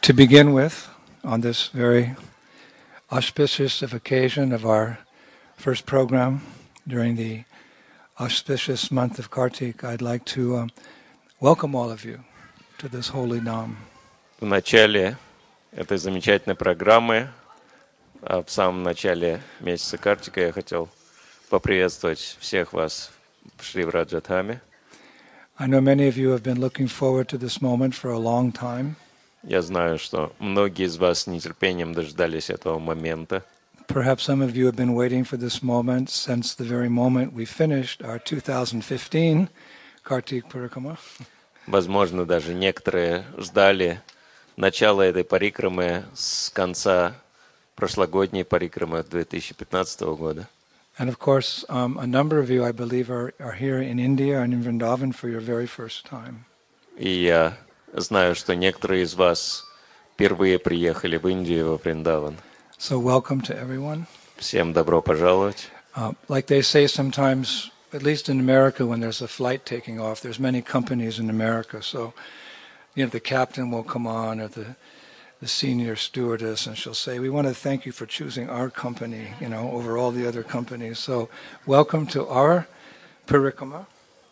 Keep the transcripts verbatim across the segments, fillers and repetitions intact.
To begin with, on this very auspicious of occasion of our first program during the auspicious month of Kartik, I'd like to um, welcome all of you to this holy Dham. В начале этой замечательной программы, в самом начале месяца Картика, я хотел поприветствовать всех вас в Шри-Враджадхаме. I know many of you have been looking forward to this moment for a long time. Я знаю, что многие из вас с нетерпением дождались этого момента. Perhaps some of you have been waiting for this moment since the very moment we finished our two thousand fifteen Kartik Parikrama. Возможно, даже некоторые ждали начала этой парикрамы с конца прошлогодней парикрамы две тысячи пятнадцатого года. And of course, um, a number of you, I believe, are, are here in India and in Vrindavan for your very first time. И я знаю, что некоторые из вас впервые приехали в Индию, во Вриндаван. So welcome to everyone. Всем добро пожаловать. Uh, like they say sometimes, at least in America, when there's a flight taking off, there's many companies in America. So, you know, the captain will come on, or the the senior stewardess, and she'll say, "We want to thank you for choosing our company, you know, over all the other companies." So, welcome to our Parikrama.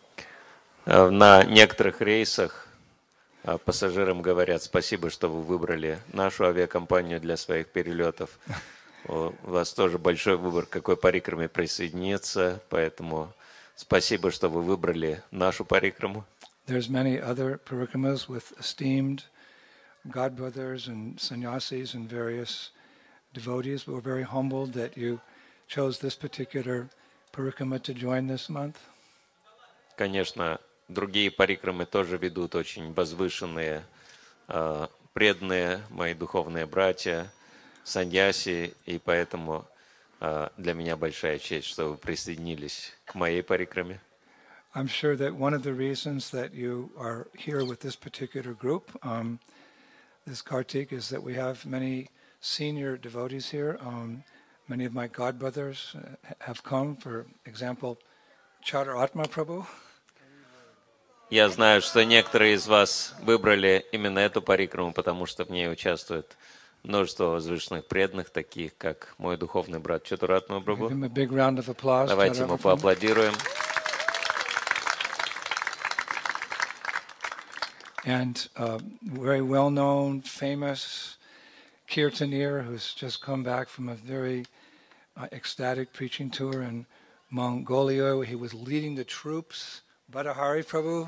На некоторых рейсах пассажирам говорят: спасибо, что вы выбрали нашу авиакомпанию для своих перелетов. У вас тоже большой выбор, к какой парикраме присоединиться, поэтому спасибо, что вы выбрали нашу парикраму. There's many other parikramas with esteemed godbrothers and sannyasis and various devotees, but we're very humbled that you chose this particular parikrama to join this month. Конечно, другие парикрамы тоже ведут очень возвышенные, преданные мои духовные братья, саньяси, и поэтому для меня большая честь, что вы присоединились к моей парикраме. I'm sure that one of the reasons that you are here with this particular group, um, this Kartik, is that we have many senior devotees here. Um, many of my godbrothers have come, for example, Chadaratma Prabhu. Я знаю, что некоторые из вас выбрали именно эту парикраму, потому что в ней участвует множество возвышенных преданных, таких как мой духовный брат Чатуратма Прабху. Давайте ему поаплодируем. And a very well-known, famous kirtaneer who's just come back from a very uh, ecstatic preaching tour in Mongolia, where he was leading the troops. Badahari Prabhu.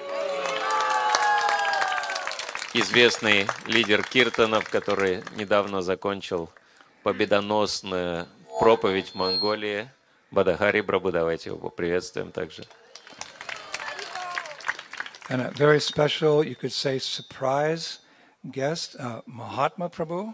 Известный лидер киртанов, который недавно закончил победоносную проповедь в Монголии. Бадахари Прабху, давайте его поприветствуем также. And a very special, you could say, surprise guest, uh, Mahatma Prabhu.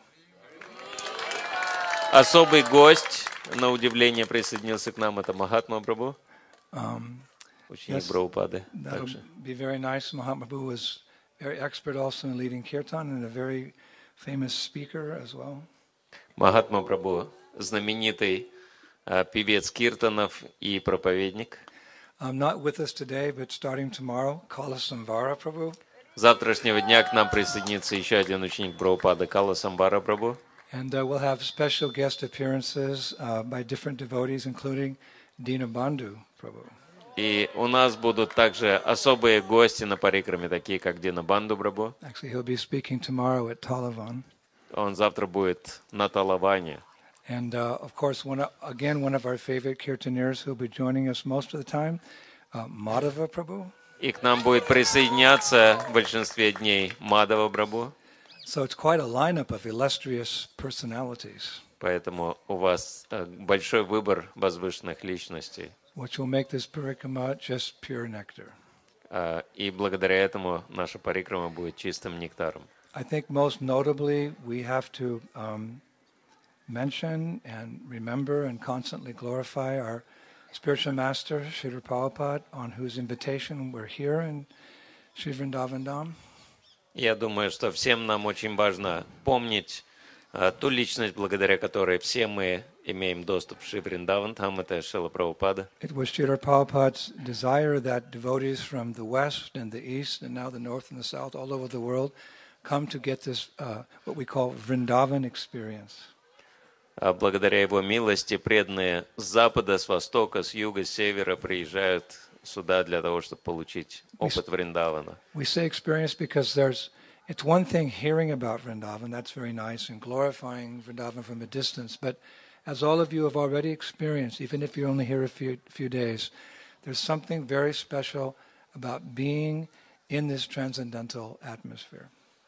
Особый гость, на удивление, присоединился к нам, это Махатма Прабху. Um, Ученик Прабхупады. That would be very nice. Mahatma Prabhu was very expert also in leading kirtan and a very famous speaker as well. Махатма Прабху знаменитый uh, певец киртанов и проповедник. Um, not with us today, but starting tomorrow, Kala Samvara Prabhu. Завтрашнего дня к нам присоединится еще один ученик Прабхупады, Кала Самбара Прабху. And uh, we'll have special guest appearances uh, by different devotees, including Dinabandhu Prabhu. И у нас будут также особые гости на парикраме, такие как Динабанду Прабху. Actually, he'll be speaking tomorrow at Talavan. Он завтра будет на Талаване. And uh, of course, one, again, one of our favorite kirtaneers who'll be joining us most of the time, uh, Madhava Prabhu. И к нам будет присоединяться в большинстве дней Мадава Прабху. So it's quite a lineup of illustrious personalities. Поэтому у вас большой выбор возвышенных личностей. Which will make this parikrama just pure nectar. И благодаря этому наша парикрама будет чистым нектаром. I think most notably we have to um, mention and remember and constantly glorify our spiritual master, Srila Prabhupada, on whose invitation we're here in Sri Vrindavan Dham. Я думаю, что всем нам очень важно помнить ту личность, благодаря которой все мы имеем доступ в Шри Вриндаван Dham, это Шрила Прабхупада. It was Srila Prabhupada's desire that devotees from the west and the east and now the north and the south all over the world come to get this, uh, what we call Vrindavan experience. А благодаря Его милости преданные с запада, с востока, с юга, с севера приезжают сюда для того, чтобы получить опыт Вриндавана. We say experience because there's, it's one thing hearing about Vrindavan, that's very nice, and glorifying Vrindavan from a distance, but as all of you have already experienced, even if you're only here a few, few days, there's something very special about being in this transcendental atmosphere.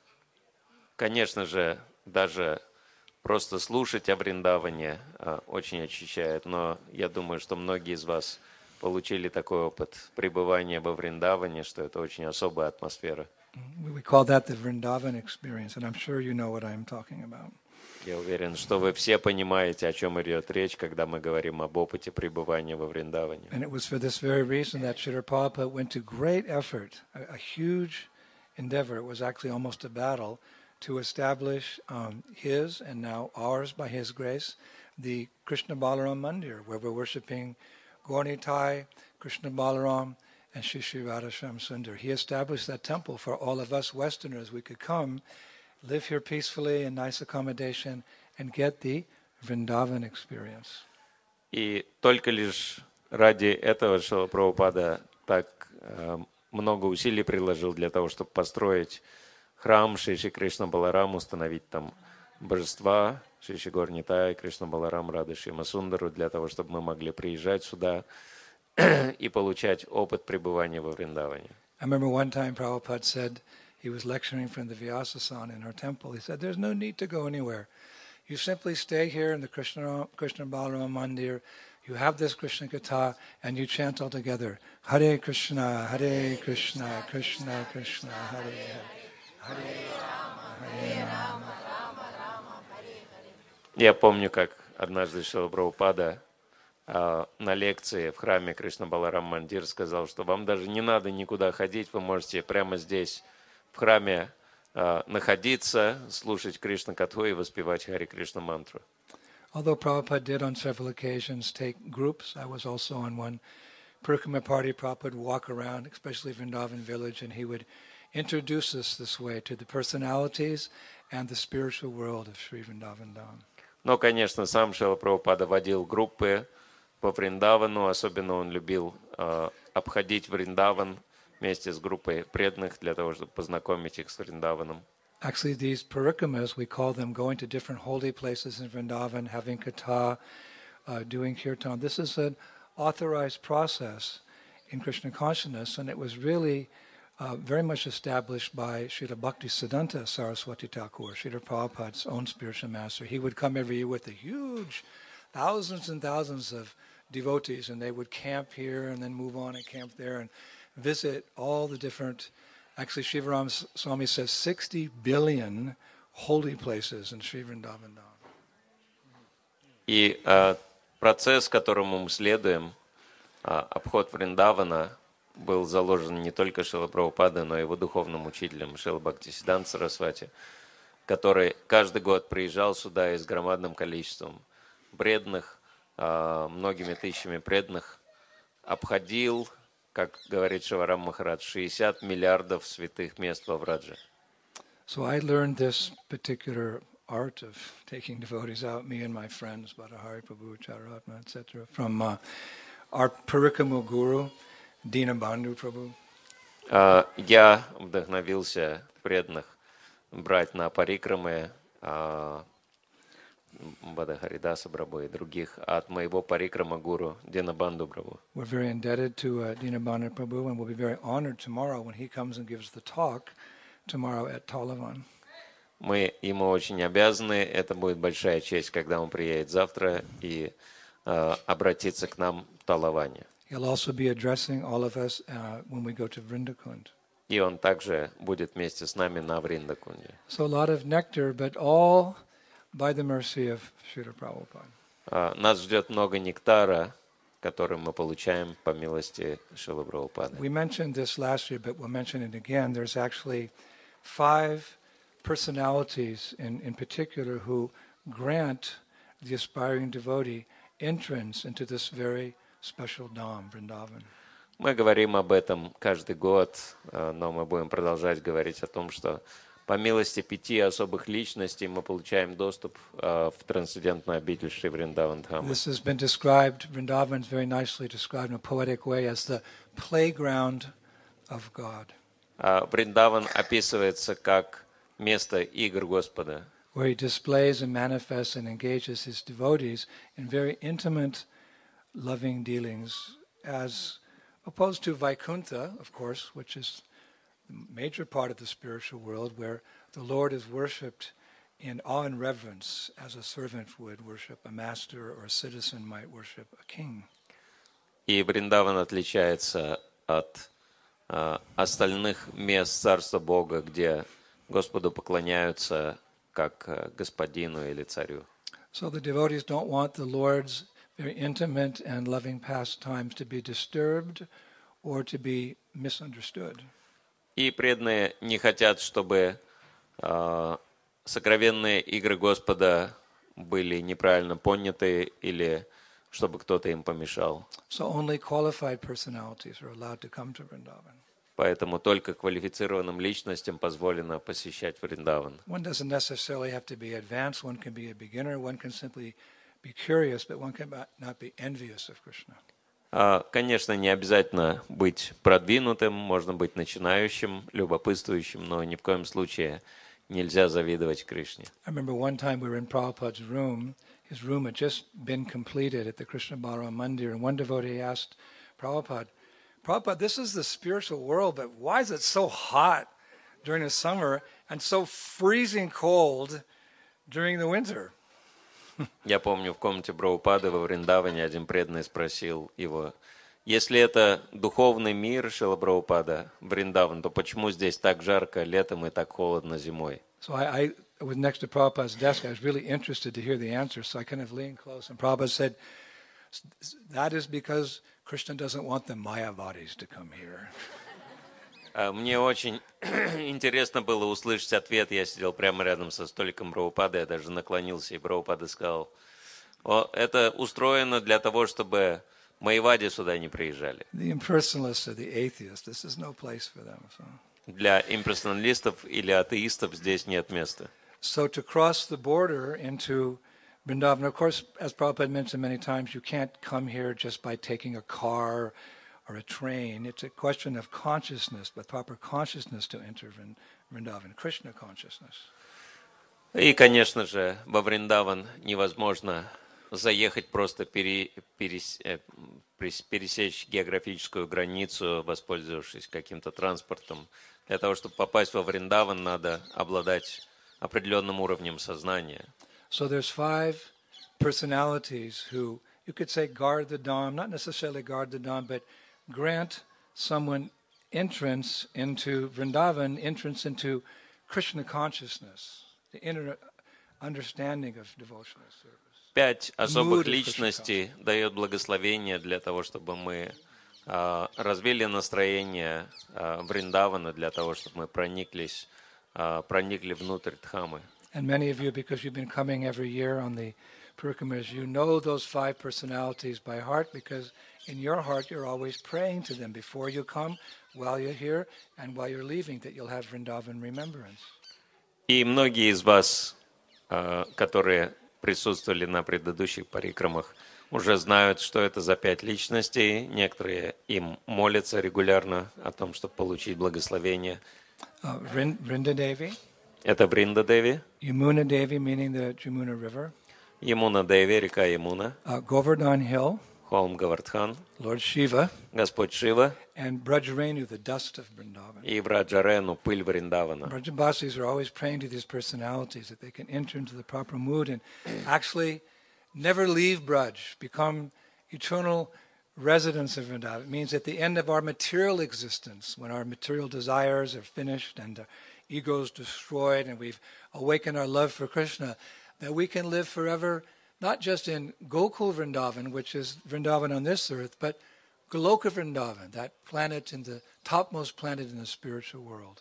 Конечно же, даже просто слушать о Вриндаване а, очень очищает, но я думаю, что многие из вас получили такой опыт пребывания во Вриндаване, что это очень особая атмосфера. We call that the Vrindavan experience, and I'm sure you know what I'm talking about. Я уверен, что вы все понимаете, о чем идет речь, когда мы говорим об опыте пребывания во Вриндаване. And it was for this very reason that Srila Prabhupada went to great effort, a, a huge endeavor, it was actually almost a battle, to establish um, his, and now ours by his grace, the Krishna Balaram Mandir, where we're worshipping Gaurnitai, Krishna Balaram, and Shri Shri Radhasham Sundar. He established that temple for all of us Westerners. We could come, live here peacefully in nice accommodation, and get the Vrindavan experience. И только лишь ради этого Шрила Прабхупада так э, много усилий приложил для того, чтобы построить храм Шри Шри Кришна Баларам, установить там божества Шри Шри Горнитай, Кришна Баларам, Рада Шима Сундару, для того, чтобы мы могли приезжать сюда и получать опыт пребывания во Вриндаване. I remember one time Prabhupada said, he was lecturing from the Vyasasana in our temple, he said, there's no need to go anywhere. You simply stay here in the Krishna, Krishna Balaram Mandir, you have this Krishna Katha, and you chant all together, Hare Krishna, Hare Krishna, Krishna Krishna, Hare Hare, Hare Rama, Hare Rama. Я помню, как однажды Шрила Прабхупада а, на лекции в храме Кришна Баларам Мандир сказал, что вам даже не надо никуда ходить, вы можете прямо здесь в храме а, находиться, слушать Кришна Катху и воспевать Хари Кришна мантру. Although Prabhupada did on several occasions take groups, I was also on one Parikrama party, Prabhupada would walk around, especially Vrindavan village, and he would introduce us this way to the personalities and the spiritual world of Sri Vrindavan Dham. Но, конечно, сам Шрила Прабхупада водил группы по Вриндавану, особенно он любил э, обходить Вриндаван вместе с группой преданных для того, чтобы познакомить их с Вриндаваном. Actually, these parikramas, we call them going to different holy places in Vrindavan, having katha, uh, doing kirtan. This is an authorized process in Krishna consciousness, and it was really uh, very much established by Srila Bhaktisiddhanta Saraswati Thakur, Srila Prabhupada's own spiritual master. He would come every year with a huge, thousands and thousands of devotees, and they would camp here and then move on and camp there and visit all the different. Actually, Shivaram Swami says sixty billion holy places in Sri Vrindavan Dham. И э, процесс, которому мы следуем, э, обход Вриндавана, был заложен не только Шрила Прабхупадой, но и его духовным учителем Шрила Бхактисиддханта Сарасвати, который каждый год приезжал сюда и с громадным количеством преданных, э, многими тысячами преданных, обходил, как говорит Шиварам Махарадж, шестьдесят миллиардов святых мест во Врадже. So I learned this particular art of taking devotees out, me and my friends, Bhattahari Prabhu, Charuratma, et cetera, from uh, our Parikrama guru, Dinabandhu Prabhu. Uh, я вдохновился преданных брать на парикрамы uh, Бада Харидаса Прабху и других от моего парикрама гуру Динабанду Прабху. We're very indebted to uh, Dinabandhu Prabhu, and we'll be very honored tomorrow when he comes and gives the talk tomorrow at Talavan. Мы ему очень обязаны. Это будет большая честь, когда он приедет завтра и uh, обратится к нам в Талаване. He'll also be addressing all of us uh, when we go to Vrindakund. И он также будет вместе с нами на Вриндакунде. So a lot of nectar, but all by the mercy of Srila Prabhupada. Uh, нас ждет много нектара, который мы получаем по милости Шрилы Прабхупады. We mentioned this last year, but we'll mention it again. There's actually five personalities in, in particular who grant the aspiring devotee entrance into this very special Dham, Vrindavan. Мы говорим об этом каждый год, но мы будем продолжать говорить о том, что По милости пяти особых личностей мы получаем доступ э, в трансцендентную обитель Шри Вриндаван Дхамы. This has been described, Vrindavan is very nicely described in a poetic way as the playground of God. А Вриндаван описывается как место игр Господа, where he displays and manifests and engages his devotees in very intimate, loving dealings, as opposed to Vaikuntha, of course, which is the major part of the spiritual world, where the Lord is worshipped in awe and reverence, as a servant would worship a master or a citizen might worship a king. И Вриндаван отличается от э, остальных мест Царства Бога, где Господу поклоняются как э, господину или царю. So the devotees don't want the Lord's very intimate and loving pastimes to be disturbed or to be misunderstood. И преданные не хотят, чтобы э, сокровенные игры Господа были неправильно поняты или чтобы кто-то им помешал. So only qualified personalities are allowed to come to Vrindavan. Поэтому только квалифицированным личностям позволено посещать Вриндаван. One doesn't necessarily have to be advanced, one can be a beginner, one can simply be curious, but one can not be envious of Krishna. А, конечно, не обязательно быть продвинутым, можно быть начинающим, любопытствующим, но ни в коем случае нельзя завидовать Кришне. I remember one time we were in Prabhupada's room. His room had just been completed at the Krishna Balaram Mandir, and one devotee asked Prabhupada, Prabhupada, this is the spiritual world, but why is it so hot during the summer and so freezing cold during the winter? Я помню, в комнате Прабхупады во Вриндаване один преданный спросил его, если это духовный мир Шрила Прабхупада, Вриндаван, то почему здесь так жарко летом и так холодно зимой? So I, I was next to Prabhupada's desk. I was really interested to hear the answer, so I kind of leaned close. And Prabhupada said, that is because Krishna doesn't want the Mayavadis to come here. Мне очень интересно было услышать ответ. Я сидел прямо рядом со столиком Прабхупады, я даже наклонился, и Прабхупада сказал, О, это устроено для того, чтобы Майявади сюда не приезжали. The impersonalists or the atheists, this is no place for them. So. Для имперсоналистов или атеистов здесь нет места. So to cross the border into Vrindavan, of course, as Prabhupada mentioned many times, you can't come here just by taking a car or a train. It's a question of consciousness, but proper consciousness to enter Vrindavan, Krishna consciousness. И, конечно же, во Вриндаван невозможно заехать, просто пере, перес, пересечь географическую границу, воспользовавшись каким-то транспортом. Для того, чтобы попасть во Вриндаван, надо обладать определенным уровнем сознания. So there's five personalities who, you could say, guard the Dham, not necessarily guard the Dham, but grant someone entrance into Vrindavan, entrance into Krishna consciousness, the inner understanding of devotional service. Пять особых личностей дает благословение для того, чтобы мы а, развили настроение а, Вриндавана, для того, чтобы мы прониклись, а, проникли внутрь Дхамы. And many of you, because you've been coming every year on the Parikramas, you know those five personalities by heart, because in your heart you're always praying to them before you come, while you're here, and while you're leaving, that you'll have Vrindavan remembrance. И многие из вас, а, которые присутствовали на предыдущих парикрамах, уже знают, что это за пять личностей. Некоторые им молятся регулярно о том, чтобы получить благословение. Uh, Vrinda Devi. Это Вринда Деви. Yamuna Devi, meaning the Jamuna River. Ямуна Деви, река Ямуна. Uh, Govardhan Hill. Холм Говардхан. Lord Shiva. Господь Шива. And Brajarenu, the dust of Vrindavan. И Враджарену, пыль Вриндавана. Brajabasis are always praying to these personalities that they can enter into the proper mood and actually never leave Braj, become eternal residents of Vrindavan. It means at the end of our material existence, when our material desires are finished and the ego is destroyed and we've awakened our love for Krishna, that we can live forever, not just in Gokul Vrindavan, which is Vrindavan on this earth, but Goloka Vrindavan, that planet in the topmost planet in the spiritual world.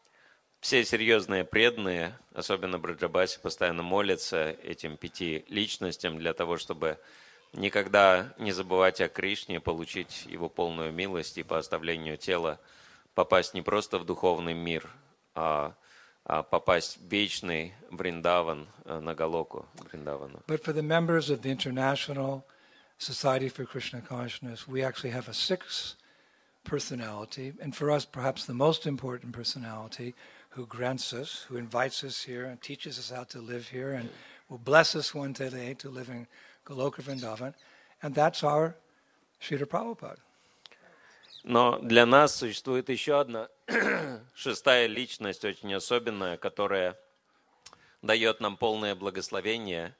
Все серьезные преданные, особенно Браджабаси, постоянно молятся этим пяти личностям для того, чтобы никогда не забывать о Кришне, получить его полную милость и по оставлению тела попасть не просто в духовный мир, а а, попасть в вечный Вриндаван, а, на Галоку Вриндавану. But for the members of the International Society for Krishna Consciousness, we actually have a sixth personality, and for us perhaps the most important personality, who grants us, who invites us here and teaches us how to live here and will bless us one day to live in Goloka Vrindavan, and that's our Srila Prabhupada. Но для нас существует еще одна шестая личность, очень особенная, которая дает нам полное благословение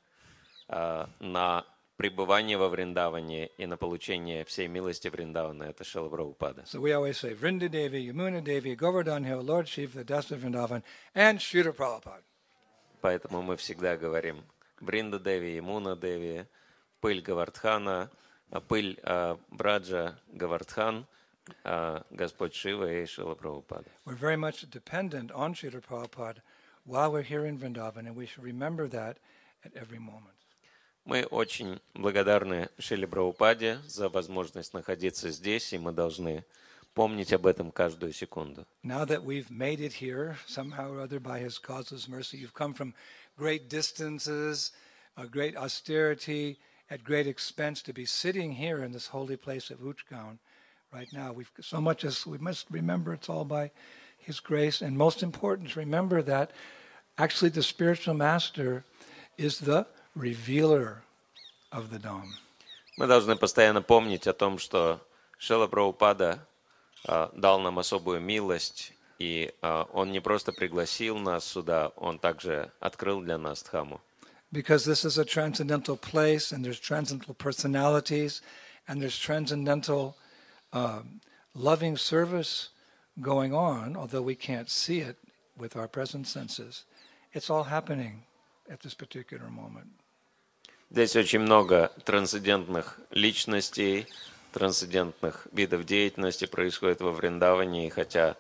а, на пребывание во Вриндаване и на получение всей милости Вриндавана. Это Шрила Прабхупада. So we always say, Vrinda Devi, Yamuna Devi, Govardhan Hill, Lord Shiva, the dust of Vrindavan, and Srila Prabhupada. Поэтому мы всегда говорим Вринда Деви, Ямуна Деви, пыль Гавардхана, а, пыль а, Браджа Гавардхан, а, Господь Шива и Шрила Прабхупада. We're very much dependent on Srila Prabhupada while we're here in Vrindavan, and we should remember that at every moment. Мы очень благодарны Шриле Прабхупаде за возможность находиться здесь, и мы должны помнить об этом каждую секунду. Now that we've made it here, somehow or other by His causeless mercy, you've come from great distances, a great austerity, at great expense to be sitting here in this holy place of Uchgaon right now. We've so much as we must remember it's all by His grace, and most important, remember that actually the spiritual master is the revealer of the Dham. Мы должны постоянно помнить о том, что Шрила Прабхупада а, дал нам особую милость, и а, Он не просто пригласил нас сюда, Он также открыл для нас Дхамму. Because this is a transcendental place, and there's transcendental personalities, and there's transcendental um, loving service going on, although we can't see it with our present senses. It's all happening at this particular moment. Здесь очень много трансцендентных личностей, трансцендентных видов деятельности происходит во Вриндаване, и хотя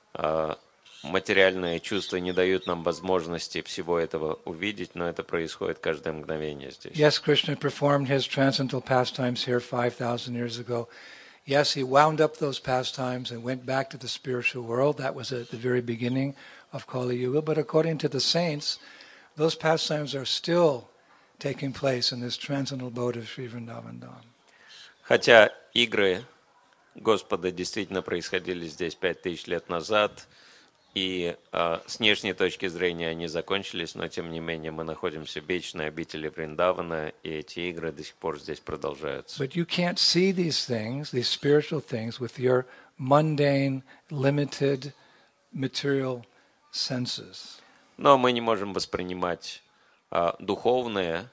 э, материальные чувства не дают нам возможности всего этого увидеть, но это происходит каждое мгновение здесь. Yes, Krishna performed his transcendental pastimes here five thousand years ago. Yes, he wound up those pastimes and went back to the spiritual world. That was at the very beginning of Kali Yuga. But according to the saints, those pastimes are still taking place in this transcendental abode of Sri Vrindavan Dham. Хотя игры Господа действительно происходили здесь пять тысяч лет назад, и э, с внешней точки зрения они закончились, но тем не менее мы находимся в вечной обители Вриндавана, и эти игры до сих пор здесь продолжаются. But you can't see these things, these spiritual things, with your mundane, limited, material senses. Но мы не можем воспринимать э, духовные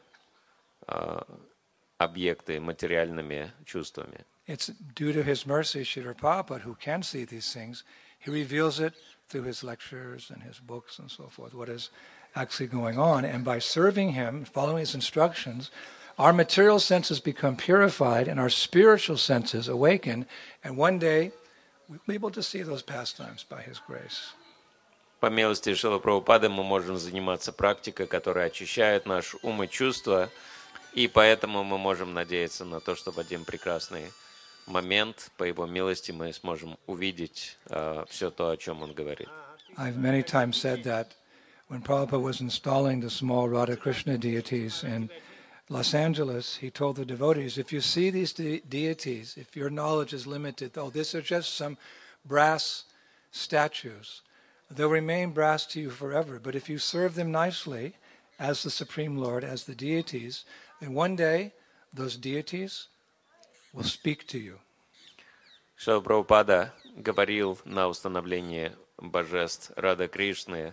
э, объекты материальными чувствами. It's due to His mercy, Srila Prabhupada, who can see these things. He reveals it through his lectures and his books and so forth, what is actually going on. And by serving Him, following His instructions, our material senses become purified and our spiritual senses awaken. And one day, we'll be able to see those pastimes by His grace. По милости Шрилы Прабхупады мы можем заниматься практикой, которая очищает наш ум и чувства, и поэтому мы можем надеяться на то, что в один прекрасный момент, по Его милости, мы сможем увидеть uh, все то, о чем Он говорит. I've many times said that when Prabhupada was installing the small Radha Krishna deities in Los Angeles, he told the devotees, if you see these de- deities, if your knowledge is limited, oh, these are just some brass statues, they'll remain brass to you forever. But if you serve them nicely as the Supreme Lord, as the deities, then one day those deities will speak to you. Шрила Прабхупада говорил на установлении божеств Рада Кришны,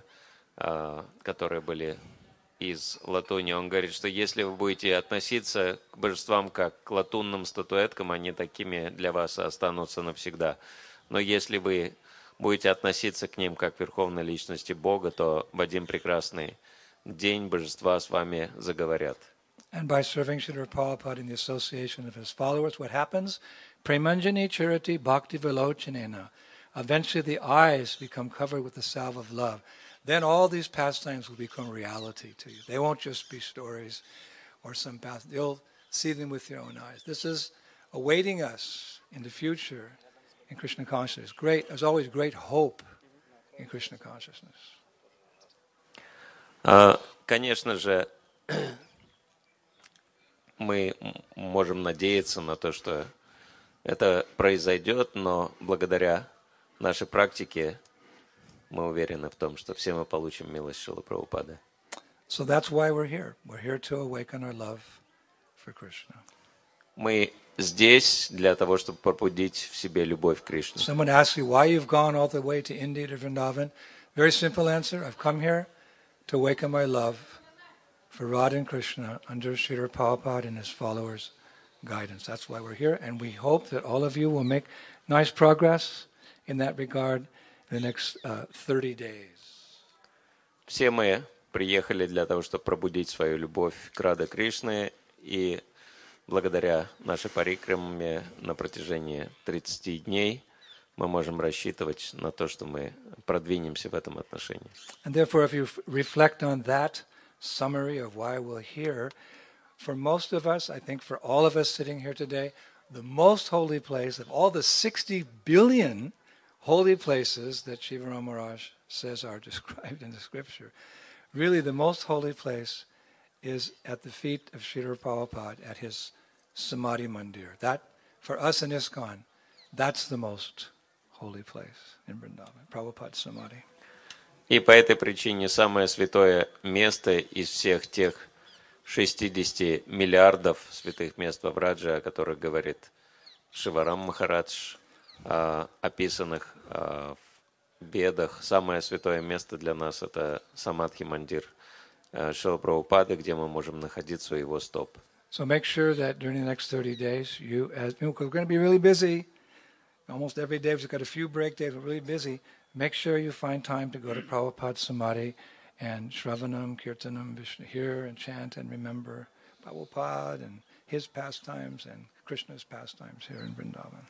которые были из латуни. Он говорит, что если вы будете относиться к божествам как к латунным статуэткам, они такими для вас останутся навсегда. Но если вы будете относиться к ним как к верховной личности Бога, то в один прекрасный день божества с вами заговорят. And by serving Srila Prabhupada in the association of his followers, what happens? Premanjani chariti bhakti vilochanena. Eventually the eyes become covered with the salve of love. Then all these pastimes will become reality to you. They won't just be stories or some past. You'll see them with your own eyes. This is awaiting us in the future in Krishna consciousness. Great, there's always great hope in Krishna consciousness. А, Конечно же, мы м- можем надеяться на то, что это произойдет, но благодаря нашей практике мы уверены в том, что все мы получим милость Шрилы Прабхупады. So that's why we're here. We're here to awaken our love for Krishna. Мы здесь для того, чтобы пробудить в себе любовь к Кришне. Someone asks you why you've gone all the way to India to Vrindavan. Very simple answer. I've come here to awaken my love for Radha and Krishna under Srila Prabhupada and his followers' guidance. That's why we're here, and we hope that all of you will make nice progress in that regard in the next uh, thirty days. Все мы приехали для того, чтобы пробудить свою любовь к Раде Кришне, и благодаря нашей парикраме на протяжении тридцати дней мы можем рассчитывать на то, что мы продвинемся в этом отношении. And therefore, if you f- reflect on that summary of why we're here, for most of us, I think for all of us sitting here today, the most holy place of all the sixty billion holy places that Shiva Ram Maharaj says are described in the scripture, really the most holy place is at the feet of Srila Prabhupada at his Samadhi Mandir. That, for us in ISKCON, that's the most holy place in Vrindavan, Prabhupada's Samadhi. И по этой причине самое святое место из всех тех шестидесяти миллиардов святых мест во Враджа, о которых говорит Шиварам Махарадж, а, описанных а, в Ведах, самое святое место для нас – это Самадхи Мандир Шрилы Прабхупады, где мы можем находиться у его стоп. So make sure that during the next thirty days, you, as you know, 'cause we're going to be really busy. Almost every day we've got a few break days. We're really busy. Make sure you find time to go to Prabhupada's Samadhi and Shravanam, Kirtanam, Vishnu, hear and chant and remember Prabhupada and his pastimes and Krishna's pastimes here in Vrindavan.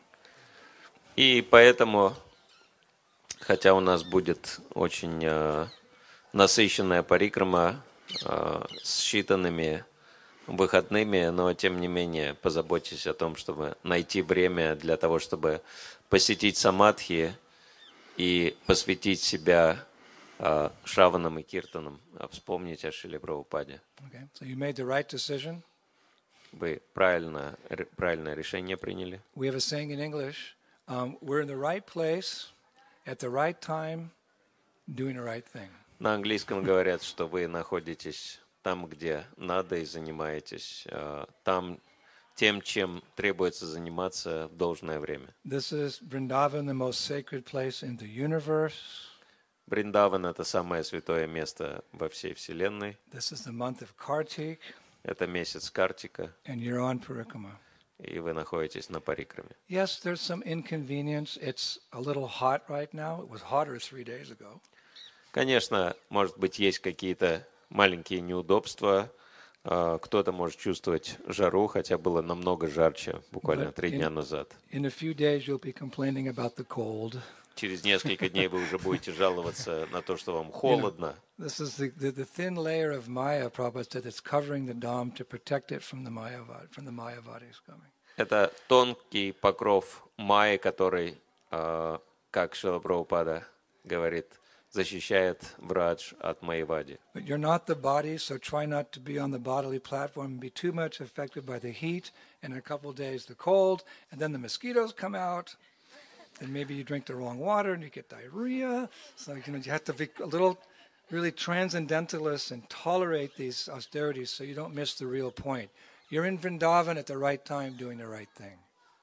И поэтому, хотя у нас будет очень э, насыщенная парикрама э, с считанными выходными, но тем не менее позаботьтесь о том, чтобы найти время для того, чтобы посетить самадхи и посвятить себя э, Шраванам и Киртанам, а вспомнить о Шриле Прабхупаде. Okay, so you made the right decision. Вы правильно, р- правильное решение приняли. We have a saying in English, um, we're in the right place at the right time doing the right thing. На английском говорят, что вы находитесь там, где надо, и занимаетесь э, там тем, чем требуется заниматься в должное время. This is Vrindavan, the most sacred place in the universe. Бриндаван – это самое святое место во всей Вселенной. This is the month of Kartik, Это месяц Картика, and you're on Parikrama. и вы находитесь на парикраме. Yes, there's some inconvenience. It's a little hot right now. It was hotter three days ago. Конечно, может быть, есть какие-то маленькие неудобства. Э, Кто-то может чувствовать жару, хотя было намного жарче буквально But три in- дня назад. In a few days, you'll be complaining about the cold. Через несколько дней вы уже будете жаловаться на то, что вам холодно. This is the, the, the thin layer of Maya, Prabhupada said, that's covering the Dham to protect it from the Mayavad, from the Mayavadis coming. Это тонкий покров майи, который, э, как Шрила Прабхупада говорит, защищает Врадж от Майявади. But you're not the body, so try not to be on the bodily platform and be too much affected by the heat, and in a couple of days the cold, and then the mosquitoes come out, and maybe you drink the wrong water and you get diarrhea. So you know you have to be a little really transcendentalist and tolerate these austerities so you don't miss the real point. You're in Vrindavan at the right time doing the right thing.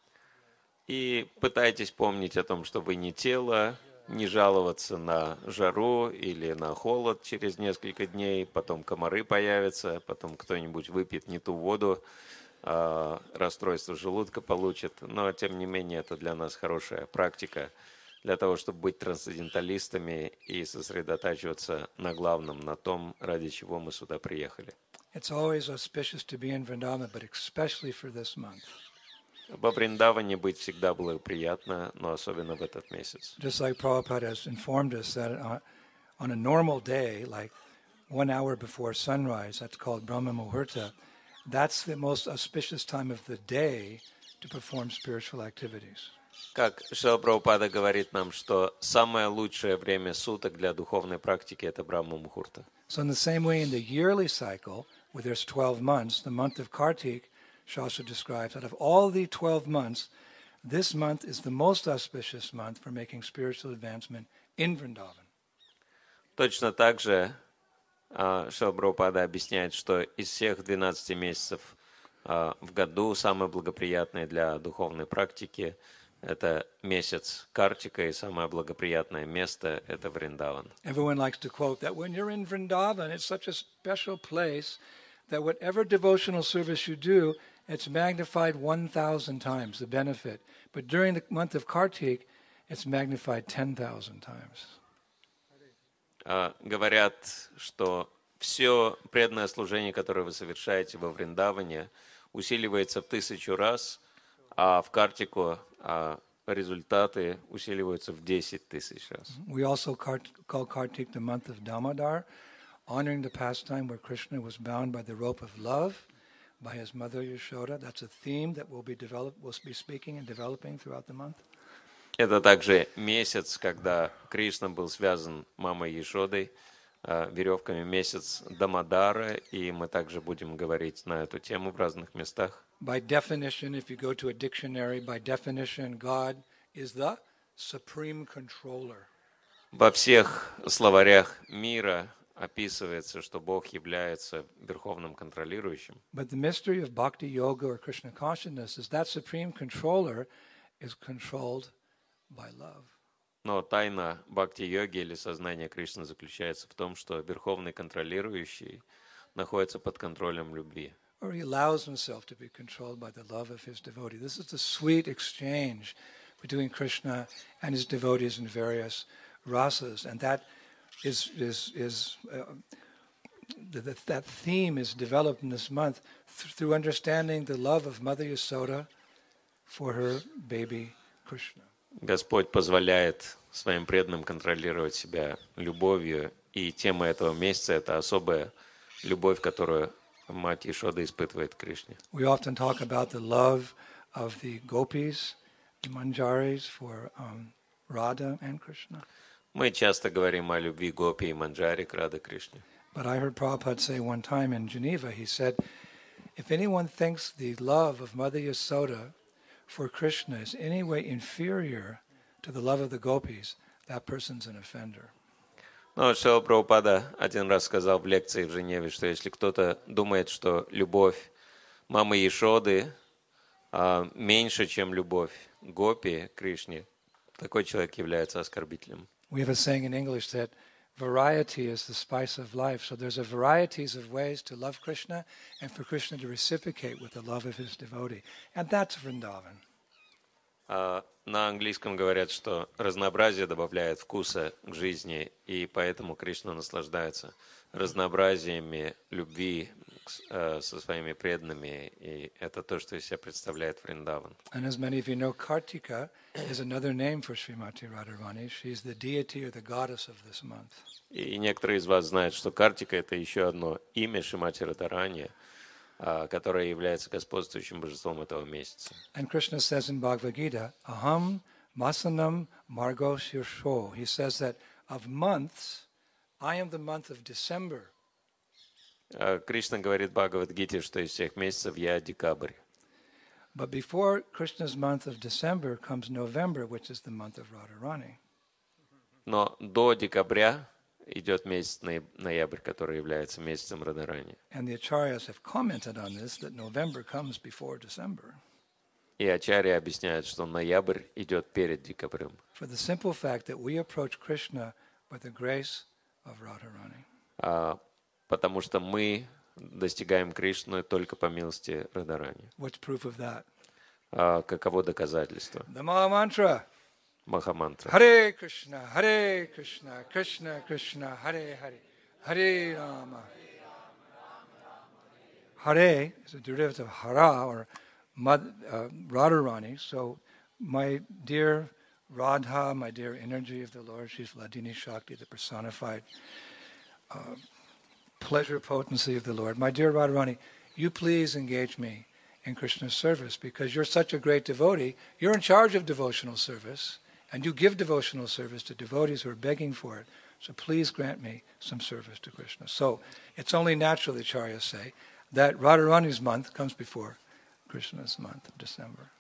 И пытайтесь помнить о том, что вы не тело, не жаловаться на жару или на холод через несколько дней, потом комары появятся, потом кто-нибудь выпьет не ту воду, а, расстройство желудка получит. Но, тем не менее, это для нас хорошая практика для того, чтобы быть трансценденталистами и сосредотачиваться на главном, на том, ради чего мы сюда приехали. It's always auspicious to be in Vrindavan, but especially for this month. Во Вриндаване быть всегда было приятно, но особенно в этот месяц. Just like Prabhupada has informed us that on, on a normal day, like one hour before sunrise, that's called Brahma Muhurta, that's the most auspicious time of the day to perform spiritual activities. Как Шрила Прабхупада говорит нам, что самое лучшее время суток для духовной практики – это Брахма Мухурта. So in the same way, in the yearly cycle, where there's twelve months, the month of Kartik, Shastra describes, out of all the twelve months, this month is the most auspicious month for making spiritual advancement in Vrindavan. Точно так же а, Шрила Прабхупада объясняет, что из всех двенадцати месяцев а, в году самое благоприятное для духовной практики – это месяц Картика, и самое благоприятное место – это Вриндаван. Everyone likes to quote that when you're in Vrindavan, it's such a special place that whatever devotional service you do, it's magnified one thousand times, the benefit. But during the month of Kartik, it's magnified ten thousand times. А, говорят, что все преданное служение, которое вы совершаете во Вриндаване, усиливается в тысячу раз, а в Картику а результаты усиливаются в десять тысяч раз. We also call Kartik the month of Damodar, honoring the pastime where Krishna was bound by the rope of love by his mother Yashoda. That's a theme that we'll be develop, we'll be speaking and developing throughout the month. Это также месяц, когда Кришна был связан мамой Яшодой, веревками, месяц Дамодара, и мы также будем говорить на эту тему в разных местах. By definition, if you go to a dictionary, by definition, God is the supreme controller. Во всех словарях мира описывается, что Бог является верховным контролирующим. But the mystery of bhakti yoga or Krishna consciousness is that supreme controller is controlled by love. Но тайна бхакти-йоги или сознания Кришны заключается в том, что верховный контролирующий находится под контролем любви. Or he allows himself to be controlled by the love of his devotee. This is the sweet exchange between Krishna and his devotees in various rasas, and that is is is uh, the, the, that theme is developed in this month th- through understanding the love of Mother Yasoda for her baby Krishna. Господь позволяет своим преданным контролировать себя любовью, и тема этого месяца – это особая любовь, которую мать Яшода испытывает к Кришне. We often talk about the love of the gopis, the manjaris for um, Radha and Krishna. Мы часто говорим о любви гопи и манджари к Радhe Кришне. But I heard Prabhupada say one time in Geneva, he said, if anyone thinks the love of Mother Yasoda for Krishna is any way inferior to the love of the gopis, that person's an offender. Но Шрила Прабхупада один раз сказал в лекции в Женеве, что если кто-то думает, что любовь мамы Яшоды а, меньше, чем любовь гопи к Кришне, такой человек является оскорбителем. We have a saying in English that variety is the spice of life. So there's a varieties of ways to love Krishna and for Krishna to reciprocate with the love of his devotee. And that's Vrindavan. А на английском говорят, что разнообразие добавляет вкуса к жизни, и поэтому Кришна наслаждается разнообразиями любви э, со своими преданными, и это то, что из себя представляет Вриндаван. And as many of you know, Kartika is another name for Srimati Radharani. She's the deity or the goddess of this month. И некоторые из вас знают, что Картика – это еще одно имя Шримати Радхарани, которое является господствующим божеством этого месяца. And Krishna says in Bhagavad Gita, Aham Masanam Margo Shirsho. He says that of months, I am the month of December. Кришна говорит в Бхагавад-гите, что из всех месяцев я декабрь. But before Krishna's month of December comes November, which is the month of Radharani. Но до декабря идет месяц ноябрь, который является месяцем Радхарани. And the acharyas have commented on this, that November comes before December. И ачарьи объясняют, что ноябрь идет перед декабрем. For the simple fact that we approach Krishna by the grace of Radharani. А, потому что мы достигаем Кришны только по милости Радхарани. What's proof of that? А, каково доказательство? The Maha Mantra. Махамантра. Hare Krishna, Hare Krishna, Krishna Krishna, Hare Hare, Hare Rama. Hare is a derivative of Hara or Mad, uh, Radharani. So my dear Radha, my dear energy of the Lord, she's Vladini Shakti, the personified uh, pleasure potency of the Lord. My dear Radharani, you please engage me in Krishna's service, because you're such a great devotee, you're in charge of devotional service, and you give devotional service to devotees who are begging for it. So please grant me some service to Krishna. So it's only natural, the acharyas say, that Radharani's month comes before Krishna's month of December.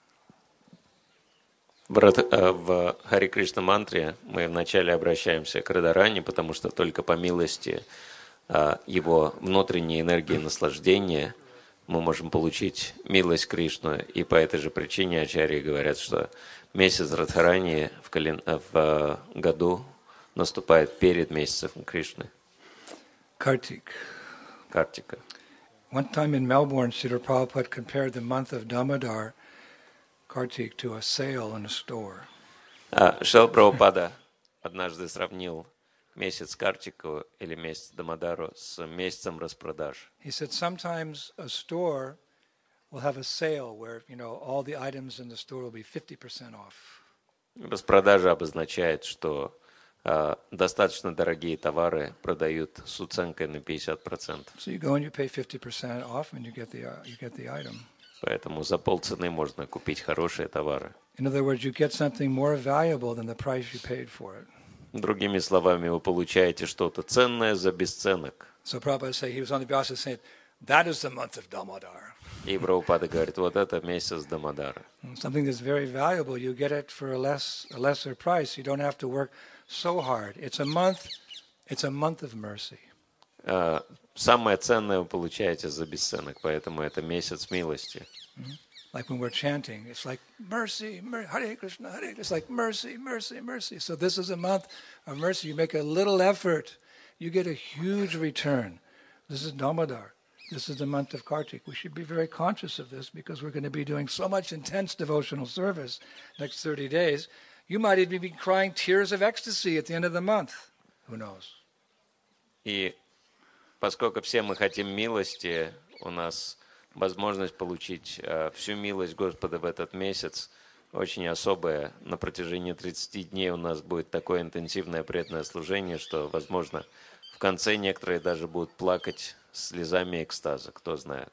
В Рад- э, в Хари Кришна мантре мы вначале обращаемся к Радарани, потому что только по милости э, его внутренней энергии наслаждения мы можем получить милость Кришну. И по этой же причине ачарьи говорят, что месяц Радхарани в, кален... в году наступает перед месяцем Кришны. Kartik. Картика. One time in Melbourne, Srila Prabhupada compared the month of Damodar, Kartik, to a sale in a store. А, Шрила Прабхупада однажды сравнил месяц Картику или месяц Дамодару с месяцем распродаж. He said sometimes a store will have a sale where, you know, all the items in the store will be fifty percent off. Распродажа обозначает, что а, достаточно дорогие товары продают с уценкой на пятьдесят процентов. So you go and you pay fifty percent off and you get the uh, you get the item. Поэтому за полцены можно купить хорошие товары. In other words, you get something more valuable than the price you paid for it. Другими словами, вы получаете что-то ценное за бесценок. So Prabhupada said, he was on the Vyasa saying, that is the month of Damodar. И Прабхупада говорит, вот это месяц Дамодара. Something that's very valuable, you get it for a less a lesser price. You don't have to work so hard. It's a month, it's a month of mercy. А, Самое ценное вы получаете за бесценок, поэтому это месяц милости. Like when we're chanting, it's like mercy, mer- Hare Krishna, Hare Krishna. It's like mercy, mercy, mercy. So this is a month of mercy. You make a little effort, you get a huge return. This is Damodar. This is the month of Kartik. We should be very conscious of this because we're going to be doing so much intense devotional service next thirty days. You might even be crying tears of ecstasy at the end of the month. Who knows? И поскольку все мы хотим милости, у нас возможность получить э, всю милость Господа в этот месяц очень особая. На протяжении тридцати дней у нас будет такое интенсивное преданное служение, что, возможно, в конце некоторые даже будут плакать слезами экстаза, кто знает.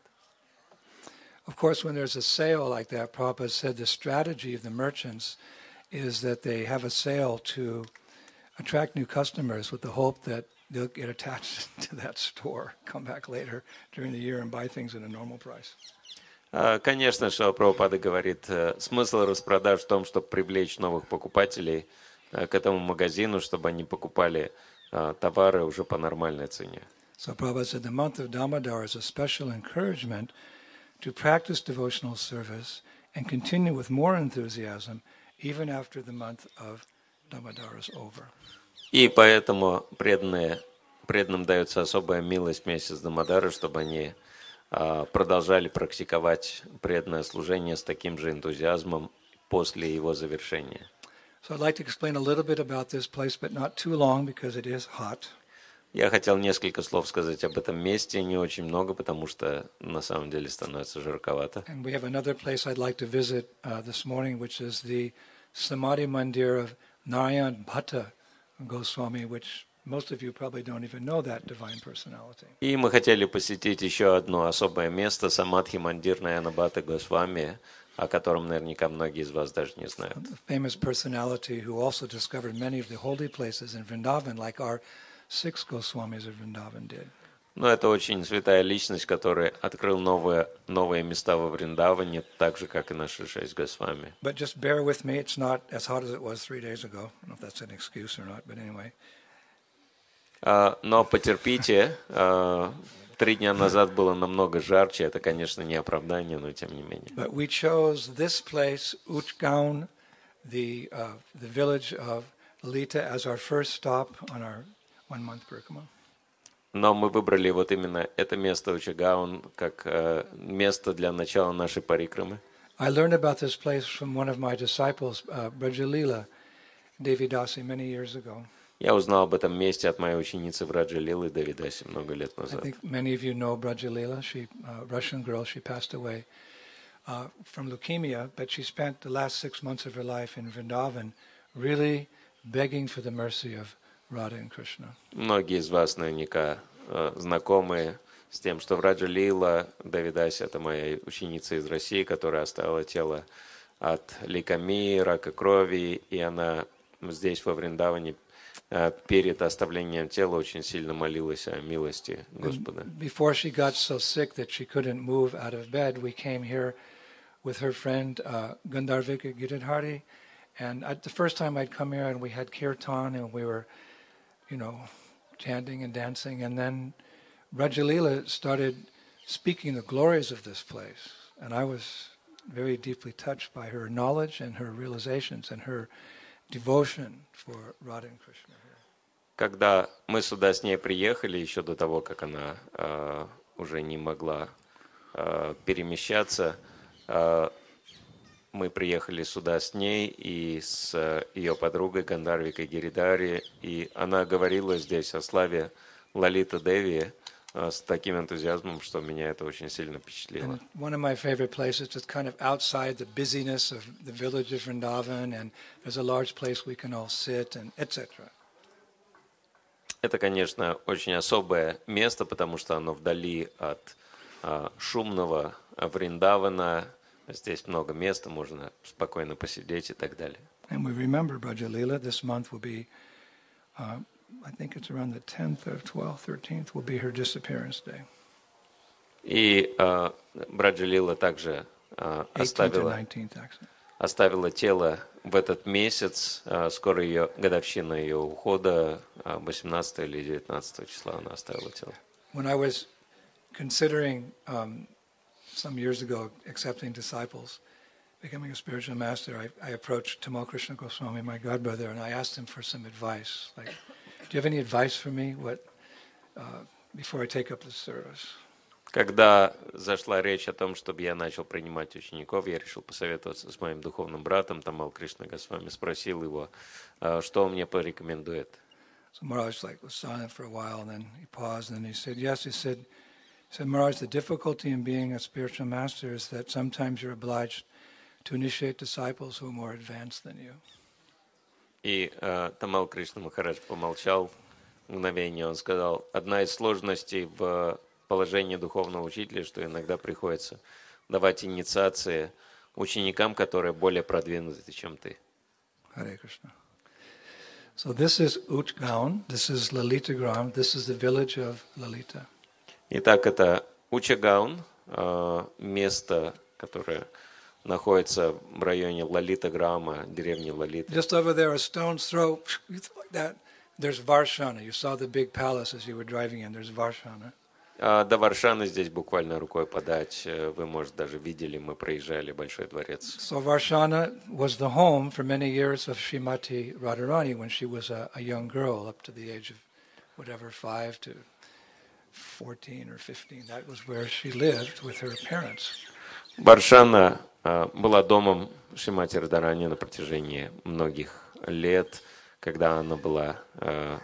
Of course, when there's a sale like that, Prabhupada said the strategy of the merchants is that they have a sale to attract new customers with the hope that they'll get attached to that store, come back later during the year and buy things at a normal price. Конечно, Шрила Прабхупада говорит, смысл распродаж в том, чтобы привлечь новых покупателей к этому магазину, чтобы они покупали товары уже по нормальной цене. So Prabhupada said the month of Damodar is a special encouragement to practice devotional service and continue with more enthusiasm even after the month of Damodar is over. И поэтому преданные, преданным дается особая милость в месяц Дамодара, чтобы они а, продолжали практиковать преданное служение с таким же энтузиазмом после его завершения. So I'd like to explain a little bit about this place, but not too long because it is hot. Я хотел несколько слов сказать об этом месте, не очень много, потому что на самом деле становится жарковато. And we have another place I'd like to visit uh, this morning, which is the Samadhi Mandir of Narayan Bhatta Goswami, which most of you probably don't even know that divine personality. И мы хотели посетить еще одно особое место, Самадхи Мандир Наяна Бхатта Госвами, о котором наверняка многие из вас даже не знают. The famous personality who also discovered many of the holy places in Vrindavan, like our six Goswamis of Vrindavan did. Но это очень святая личность, которая открыл новые, новые места во Вриндаване, так же, как и наши шесть Госвами. But just bear with me, it's not as hot as it was three days ago. I don't know if that's an excuse or not, but anyway. А, но потерпите, а, три дня назад было намного жарче, это, конечно, не оправдание, но тем не менее. But we chose this place, Uchgaon, the, uh, the village of Lita, as our first stop on our one-month parikramā. Но мы выбрали вот именно это место Учагаон как э, место для начала нашей парикрамы. I learned about this place from one of my disciples, uh, Brajalila Devidasi, many years ago. Я узнал об этом месте от моей ученицы Враджа Лилы Давидаси много лет I назад. think many of you know Brajalila. She, uh, Russian girl, she passed away uh, from leukemia, but she spent the last six months of her life in Vrindavan really begging for the mercy of Radha and Krishna. Многие из вас наверняка э, знакомы с тем, что Враджа Лила Давидаси, это моя ученица из России, которая оставила тело от лейкемии, рака крови, и она здесь, во Вриндаване, перед оставлением тела очень сильно молилась о милости Господа. Before she got so sick that she couldn't move out of bed, we came here with her friend uh, Gandharvika Giridhari, and at the first time I'd come here and we had kirtan and we were, you know, chanting and dancing, and then Brajalila started speaking the glories of this place, and I was very deeply touched by her knowledge and her realizations and her devotion for Radha and Krishna here. Когда мы сюда с ней приехали, еще до того, как она э, уже не могла э, перемещаться, э, мы приехали сюда с ней и с ее подругой Гандарвикой Гиридхари, и она говорила здесь о славе Лалита Деви с таким энтузиазмом, что меня это очень сильно впечатлило. One of my favorite places is kind of outside the busyness of the village of Vrindavan, and there's a large place we can all sit, and et cetera. Это, конечно, очень особое место, потому что оно вдали от а, шумного Вриндавана. Здесь много места, можно спокойно посидеть и так далее. And we remember Brajalila. This month will be, uh, I think it's around the tenth or twelfth, thirteenth will be her disappearance day. И uh, Браджалила также uh, оставила, оставила тело в этот месяц. Uh, скоро ее годовщина ее ухода, uh, восемнадцатого или девятнадцатого числа она оставила тело. When I was considering um, some years ago accepting disciples, becoming a spiritual master, I, I approached Tamal Krishna Goswami, my godbrother, and I asked him for some advice. Like, do you have any advice for me what, uh, before I take up the service? Когда зашла речь о том, чтобы я начал принимать учеников, я решил посоветоваться с моим духовным братом Тамал Кришна Госвами, спросил его, что он мне порекомендует. So Maharaj like, was silent for a while, and then he paused, and then he said, yes, he said, he said, Maharaj, the difficulty in being a spiritual master is that sometimes you're obliged to initiate disciples who are more advanced than you. И uh, Тамал Кришна Махарадж помолчал мгновение, он сказал, одна из сложностей в положении духовного учителя, что иногда приходится давать инициации ученикам, которые более продвинуты, чем ты. Hare Krishna. So this is Uchgaon, this is Lalita Gram, this is the village of Lalita. Итак, это Учагаун, место, которое находится в районе Лалита-Грама, деревни Лалита. Just over there, a stone's throw, like that, there's Varshana. You saw the big palace as you were driving in, there's Varshana. А до Варшаны здесь буквально рукой подать. Вы, может, даже видели, мы проезжали Большой дворец. So Varshana was the home for many years of Srimati Radharani when she was a, a young girl up to the age of whatever, five to fourteen or fifteen. That was where she lived with her parents. Варшана uh, была домом Шримати Радхарани на протяжении многих лет, когда она была uh,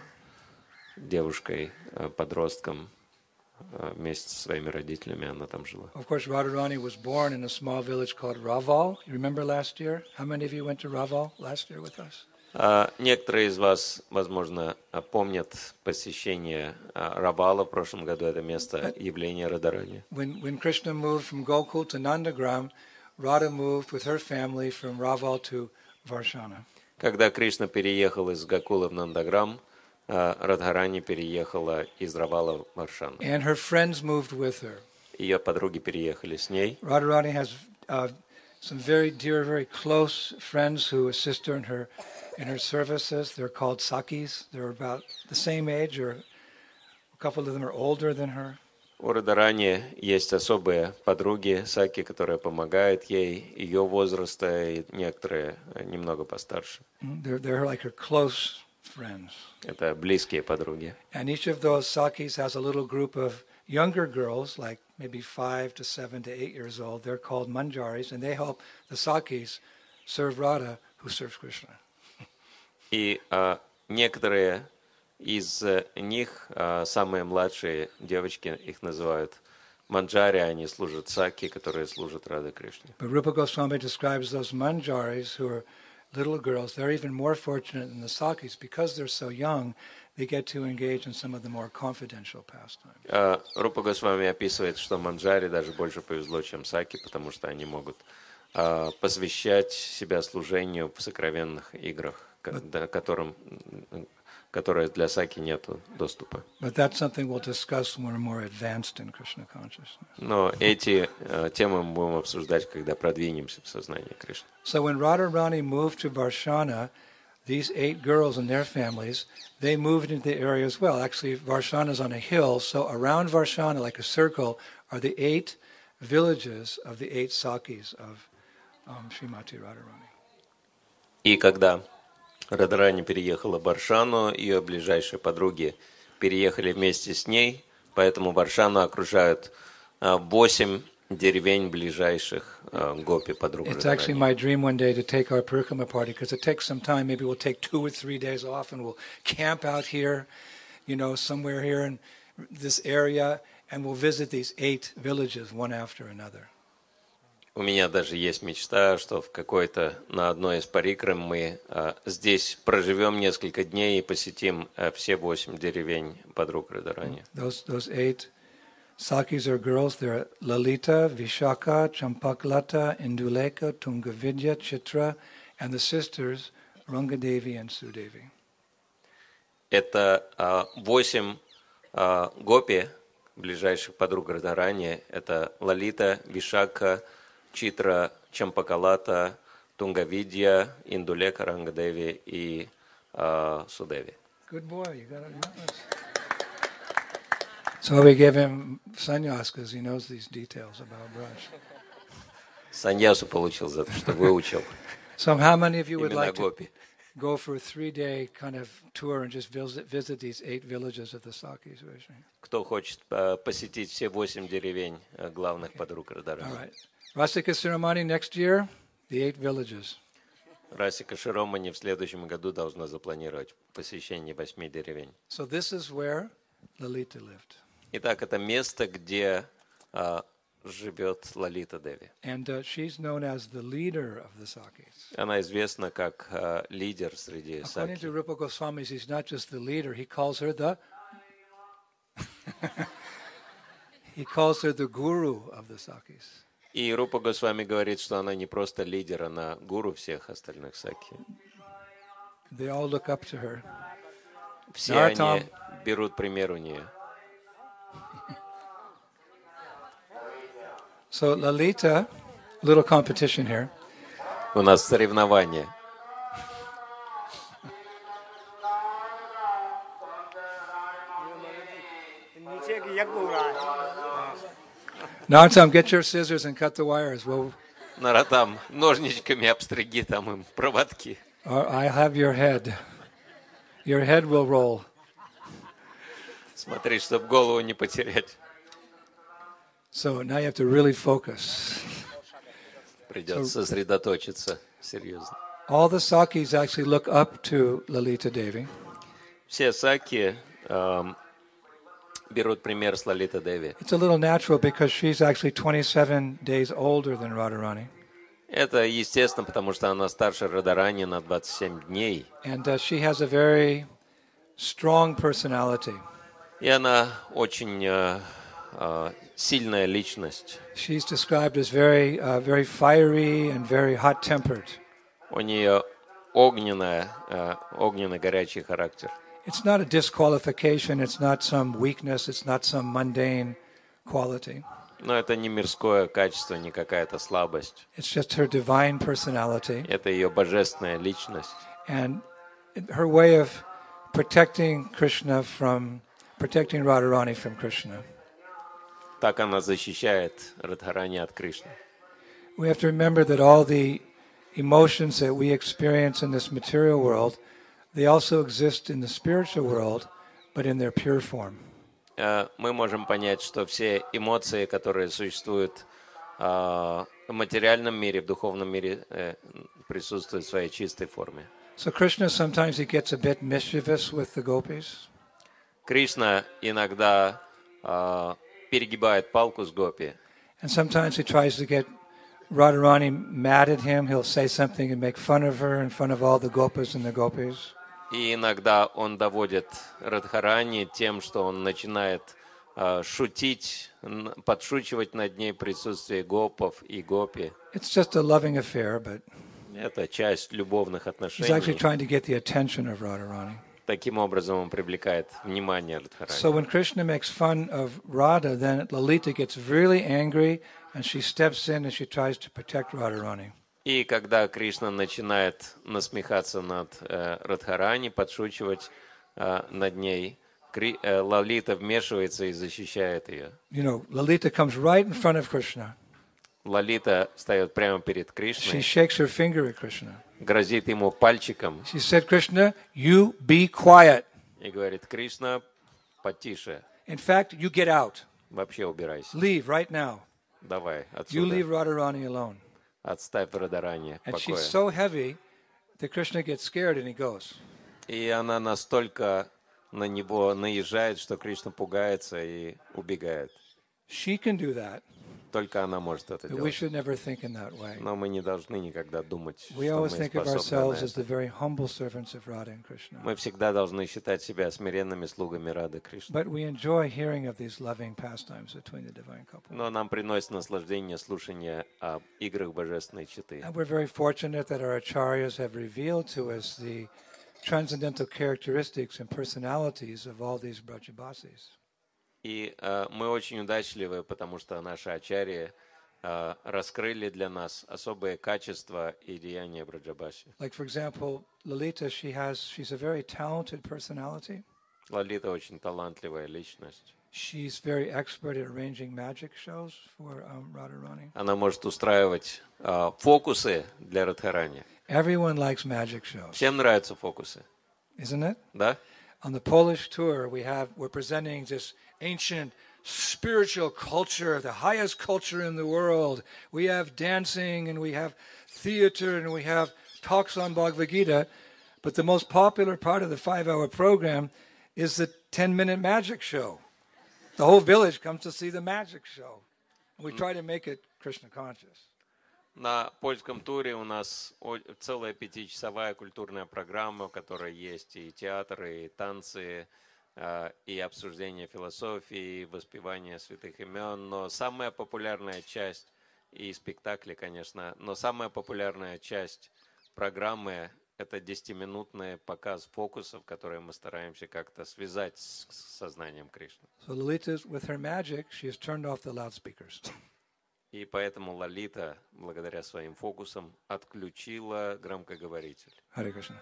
девушкой, uh, подростком. Вместе со своими родителями она там жила. Of course, Radharani was born in a small village called Raval. You remember last year? How many of you went to Raval last year with us? Uh, некоторые из вас, возможно, помнят посещение uh, Равала в прошлом году. Это место явления Радхарани. When, when Krishna moved from Gokul to Nandagram, Radha moved with her family from Raval to Varshana. Когда Кришна переехал из Гокула в Нандаграм, Радхарани переехала из Равала в Варшану. And her friends moved with her. Ее подруги переехали с ней. Radharani has uh, some very dear, very close friends who assist her in her in her services. They're called Sakis. They're about the same age, or a couple of them are older than her. У Радхарани есть особые подруги, Саки, которые помогают ей, ее возраста, и некоторые немного постарше. They're, they're like her close friends. Это близкие подруги. And each of those Sakis has a little group of younger girls, like maybe five to seven to eight years old. They're called Manjaris, and they help the Sakis serve Radha, who serves Krishna. И а, некоторые из них, а, самые младшие девочки, их называют Манджари, они служат Саки, которые служат Радha Кришне. But Rupa Goswami describes those Manjaris who are little girls, they're even more fortunate than the Sakis because they're so young. They get to engage in some of the more confidential pastimes. А, Рупа Госвами описывает, что Манджари даже больше повезло, чем Саки, потому что они могут а, посвящать себя служению в сокровенных играх, ко- да, которым, которые для Саки нету доступа. But that's something we'll discuss when we're more advanced in Krishna consciousness. Но эти а, темы мы будем обсуждать, когда продвинемся в сознании Кришны. So when Radharani moved to Varshana, these eight girls and their families, they moved into the area as well. Actually, Varshana is on a hill, so around Varshana, like a circle, are the eight villages of the eight Sakis of um, Srimati Radharani. И когда Радharani переехала в Варшану, ее ближайшие подруги переехали вместе с ней, поэтому Варшану окружают восемь деревень ближайших гопи подруг It's actually Радharani. my dream one day to take our Parikrama party, because it takes some time. Maybe we'll take two or three days off and we'll camp out here, you know, somewhere here in this area, and we'll visit these eight villages one after another. У меня даже есть мечта, что в какой-то на одной из парикрам мы а, здесь проживем несколько дней и посетим а, все восемь деревень подруг Радharani. Those those eight Sakis are girls. They're Lalita, Vishaka, Champaklata, Induleka, Tungavidya, Chitra, and the sisters Rangadevi and Sudevi. Это а, восемь а, гопи, ближайших подруг Радharani. Это Лалита, Вишака, Читра, Чампакалата, Тунгавидья, Индулека, Рангадеви и а, Судеви. Good boy, you got it. So we gave him sannyas because he knows these details about Braj. Саньясу получил за то, что выучил So how many of you would имена like to гопи. go for a three-day kind of tour and just visit, visit these eight villages of the Sakis? Кто хочет а, посетить все восемь деревень а, главных подруг All Радharani? right. Rasika Siramani next year, the eight villages. Расика Широмани в следующем году должна запланировать посещение восьми деревень. So this is where Lalita lived. Итак, это место, где а, живет Лалита Деви. And uh, she's known as the leader of the Sakis. Она известна как а, лидер среди According Саки. to Rupa Goswami, she's not just the leader, he calls her the he calls her the guru of the Sakis. И Рупа Госвами говорит, что она не просто лидер, она гуру всех остальных Саки. They all look up to her. Все Наротам. они берут пример у нее. So Lalita, little competition here. У нас соревнования. Narottam, get your scissors and cut the wires. Well, Наротам, ножничками обстриги там им проводки. or I have your head. Your head will roll. Смотри, чтобы голову не потерять. So now you have to really focus. Придется сосредоточиться серьезно. All the Sakis actually look up to Lalita Devi. Все Саки эм, берут пример с Лалита Деви. It's a little natural because she's actually twenty-seven days older than Radharani. Это естественно, потому что она старше Радharani на двадцать семь дней. And uh, she has a very strong personality. И она очень э, э, сильная личность. She's described as very, uh, very fiery and very hot-tempered. У нее огненная, э, огненный горячий характер. It's not a disqualification, it's not some weakness, it's not some mundane quality. Но это не мирское качество, не какая-то слабость. It's just her divine personality Это ее божественная личность. and her way of protecting Krishna from, protecting Radharani from Krishna. Так она защищает Радхарани от Кришны. We have to remember that all the emotions that we experience in this material world, they also exist in the spiritual world, but in their pure form. Э, Мы можем понять, что все эмоции, которые существуют э, в материальном мире, в духовном мире, э, присутствуют в своей чистой форме. So Krishna, sometimes he gets a bit mischievous with the gopis. Кришна иногда э, перегибает палку с гопи, And sometimes he tries to get Radharani mad at him, he'll say something and make fun of her in front of all the gopas and the gopis. И иногда он доводит Радхарани тем, что он начинает э, шутить, н- подшучивать над ней в присутствии гопов и гопи. It's just a loving affair, but Это часть любовных he's actually отношений. trying to get the attention of Radharani. Таким образом он привлекает внимание Радхарани. So when Krishna makes fun of Radha, then Lalita gets really angry and she steps in and she tries to protect Radharani. И когда Кришна начинает насмехаться над э, Радхарани, подшучивать э, над ней, Кри, э, Лалита вмешивается и защищает ее. You know, Lalita comes right in front of Krishna. Лалита встает прямо перед She Кришной, shakes her finger at Krishna. грозит ему пальчиком She said, Krishna, you be quiet. и говорит: Кришна, потише, In fact, you get out. вообще убирайся, Leave right now. давай You leave отсюда, Radharani alone. отставь Радарани в And she's покое. so heavy that Krishna gets scared and he goes. И она настолько на него наезжает, что Кришна пугается и убегает. She can do that, Только она может это but we делать. should never think in that way. Но мы не должны никогда думать, We что мы always think of способны на ourselves as это. the very humble servants of Radha and Krishna. Мы всегда должны считать себя смиренными слугами Рады Кришны. But we enjoy hearing of these loving pastimes between the divine couple. Но нам приносит наслаждение слушание об играх божественной четы. And we're very fortunate that our acharyas have revealed to us the transcendental characteristics and personalities of all these Brajabasis. И э, мы очень удачливы, потому что наши ачарьи э, раскрыли для нас особые качества и деяния Браджабаси. Like, for example, Lalita, she has, she's a very talented personality. Лалита очень талантливая личность. She's very expert at arranging magic shows for um, Radharani. Она может устраивать э, фокусы для Радхарани. Everyone likes magic shows, Всем нравятся фокусы, isn't it? да? On the Polish tour, we have, we're presenting this ancient spiritual culture, the highest culture in the world. We have dancing and we have theater and we have talks on Bhagavad Gita. But the most popular part of the five-hour program is the ten-minute magic show. The whole village comes to see the magic show. And we try to make it Krishna conscious. На польском туре у нас о- целая пятичасовая культурная программа, в которой есть и театр, и танцы, э, и обсуждение философии, и воспевание святых имен. Но самая популярная часть, и спектакли, конечно, но самая популярная часть программы – это десятиминутный показ фокусов, которые мы стараемся как-то связать с с сознанием Кришны. So Lalita, with her magic, she has turned off the loudspeakers. И поэтому Лалита, благодаря своим фокусам, отключила громкоговоритель. Hare Krishna.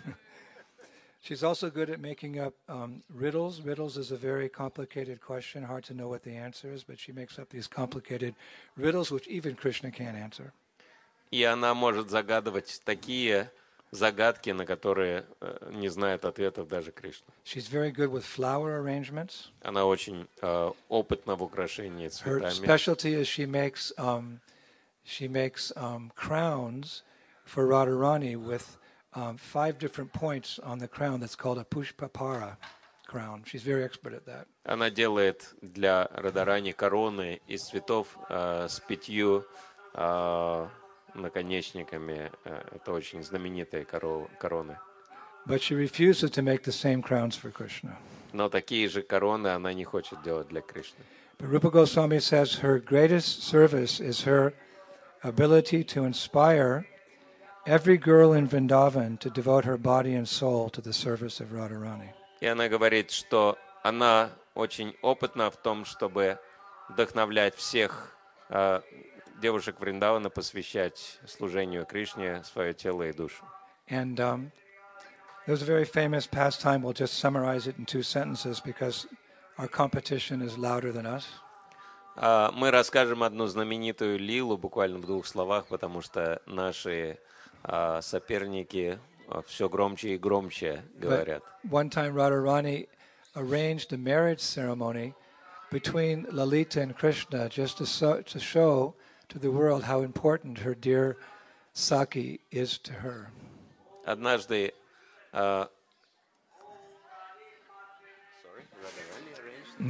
She's also good at making up um, riddles. Riddles is a very complicated question, hard to know what the answer is, but she makes up these complicated riddles which even Krishna can't answer. И она может загадывать такие загадки, на которые э, не знает ответов даже Кришна. She's very good with flower arrangements. Она очень э, опытна в украшении Her цветами. specialty is she makes um, she makes um, crowns for Radharani with um, five different points on the crown. That's called a pushpapara crown. She's very expert at that. Она делает для Радарани короны из цветов э, с пятью э, наконечниками. Э, это очень знаменитые коро- короны. But she refuses to make the same crowns for Krishna. Но такие же короны она не хочет делать для Кришны. But Rupa Goswami says her greatest service is her ability to inspire every girl in Vrindavan to devote her body and soul to the service of Radharani. И она говорит, что она очень опытна в том, чтобы вдохновлять всех э, девушек Вриндавана посвящать служению Кришне свое тело и душу. And um, there's a very famous pastime. We'll just summarize it in two sentences because our competition is louder than us. А мы расскажем одну знаменитую лилу буквально в двух словах, потому что наши а, соперники все громче и громче говорят. But one time Radharani arranged a marriage ceremony between Lalita and Krishna just to, so, to show to the world how important her dear Saki is to her. Однажды а, Yeah.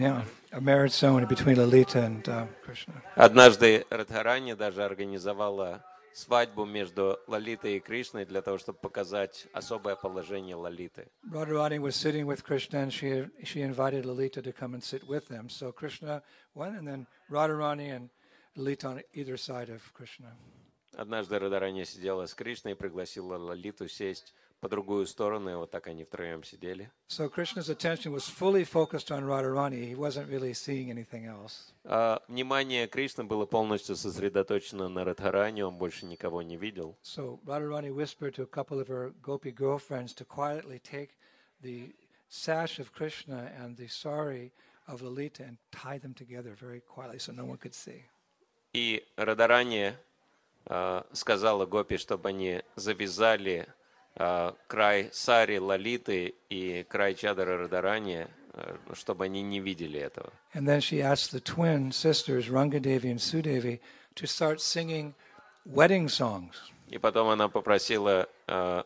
a marriage ceremony between Lalita and uh, Krishna. Однажды Радхарани даже организовала свадьбу между Лалитой и Кришной для того, чтобы показать особое положение Лалиты. Radharani was sitting with Krishna, and she she invited Lalita to come and sit with them. So Krishna went, and then Radharani and Lalita on either side of Krishna. Однажды Радхарани сидела с Кришной и пригласила Лалиту сесть по другую сторону, и вот так они втроем сидели. So Krishna's attention was fully focused on Radharani. He wasn't really seeing anything else. А внимание Кришны было полностью сосредоточено на Радхарани, он больше никого не видел. So Radharani whispered to a couple of her gopi girlfriends to quietly take the sash of Krishna and the sari of Lalita and tie them together very quietly so no one could see. И Радхарани а, сказала гопи, чтобы они завязали а, край сари Лалиты и край чадры Радхарани, а, чтобы они не видели этого. And then she asked the twin sisters, Rangadevi and Sudevi, to start singing wedding songs. И потом она попросила а,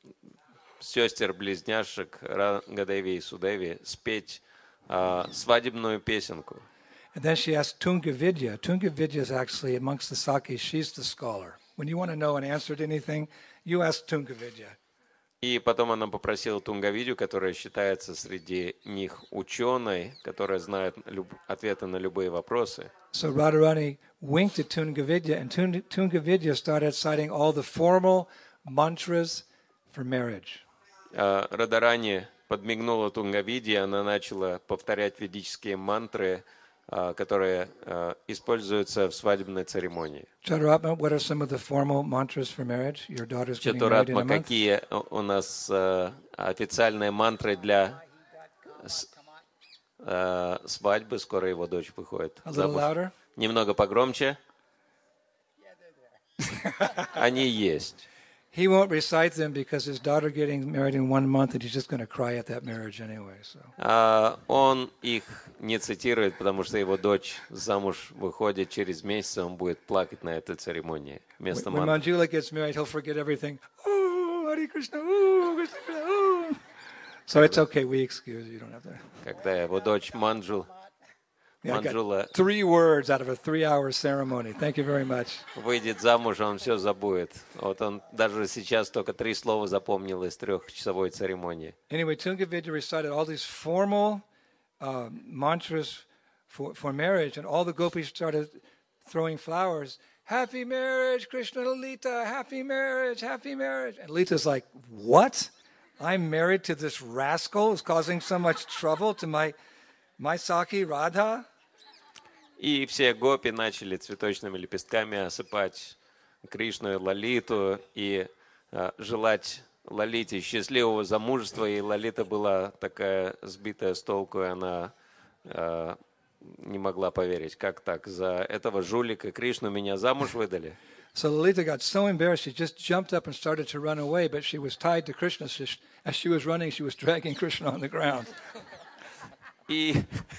сестер-близняшек Рангаdevi и Судеви спеть а, свадебную песенку. And then she asked Tunga Vidya. Tunga Vidya is actually, amongst the Sakis, she's the scholar. When you want to know an answer to anything, you ask Tunga Vidya. И потом она попросила Тунгавидю, которая считается среди них ученой, которая знает люб- ответы на любые вопросы. So Radharani winked at Tunga Vidya, and Tunga, Tunga Vidya started citing all the formal mantras for marriage. А Радхарани подмигнула Тунгавиде, и она начала повторять ведические мантры, а, которые а, используются в свадебной церемонии. Chaturatma, what are some of the formal mantras for marriage? Your daughter's getting married in a Чатуратма, month. какие у у нас а, официальные мантры для с- а, свадьбы? Скоро его дочь выходит A little замуж. louder. Немного погромче. Они есть. He won't recite them because his daughter getting married in one month, and he's just going to cry at that marriage anyway. So. А он их не цитирует, потому что его дочь замуж выходит через месяц, он будет плакать на этой церемонии вместо When мантры. Manjula gets married, he'll forget everything. Oh, Hare Krishna. Oh, Krishna, Krishna, oh. So it's okay. We excuse you. You don't have to. Когда его дочь Манджу, Yeah, I got Манджула three words out of a three-hour ceremony. Thank you very much. выйдет замуж, он все забудет. Вот он даже сейчас только три слова запомнил из трехчасовой церемонии. Anyway, Tunga Vidya recited all these formal uh, mantras for, for marriage, and all the gopis started throwing flowers. Happy marriage, Krishna and Lalita. Happy marriage, happy marriage. And Lita's like, what? I'm married to this rascal who's causing so much trouble to my, my Saki Radha? И все гопи начали цветочными лепестками осыпать Кришну и Лалиту и а, желать Лалите счастливого замужества. И Лалита была такая сбитая с толку, и она а, не могла поверить, как так, за этого жулика Кришну меня замуж выдали. So Lalita got so embarrassed, she just jumped up and started to run away, but she was tied to Krishna. So she, as she was running, she was dragging Krishna on the ground. И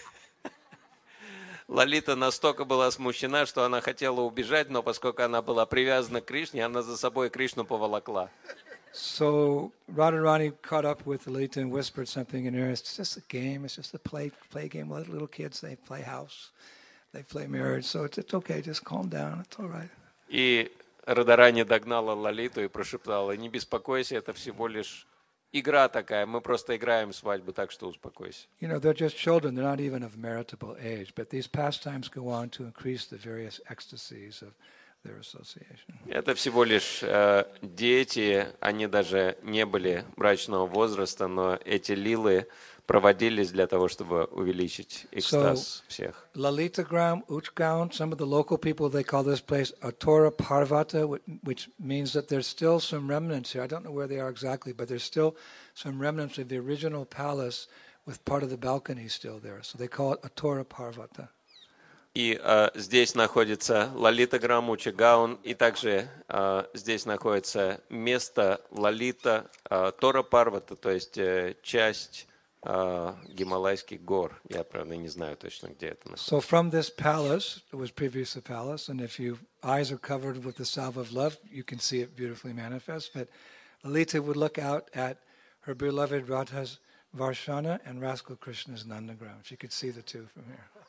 Лалита настолько была смущена, что она хотела убежать, но поскольку она была привязана к Кришне, она за собой Кришну поволокла. So Radharani caught up with Lalita and whispered something in her ear. It's just a game. It's just a play play game. Let little kids, they play house. They play marriage. So it's, it's okay. Just calm down. It's all right. И Радхарани догнала Лалиту и прошептала: не беспокойся, это всего лишь игра такая, мы просто играем свадьбу, так что успокойся. You know, they're just children. They're not even of meritable age. But these pastimes go on to increase the various ecstasies of their association. Это всего лишь э, дети, они даже не были брачного возраста, но эти лилы проводились для того, чтобы увеличить экстаз всех. Lalita Gram, Uchgaon, some of the local people, they call this place Atora Parvata, which, which means that there's still some remnants here. I don't know where they are exactly, but there's still some remnants of the original palace with part of the balcony still there. So they call it Atora Parvata. И э, здесь находится Лалита Грам, Учагаон, и также э, здесь находится место Лалита э, Тора Парвата, то есть э, часть э, Гималайских гор. Я, правда, не знаю точно, где это находится. So from this palace, it was previously a palace, and if your eyes are covered with the salve of love, you can see it beautifully manifest. But Lalita would look out at her beloved Radha's Varshana and Rascal Krishna's Nandagram. She could see the two from here.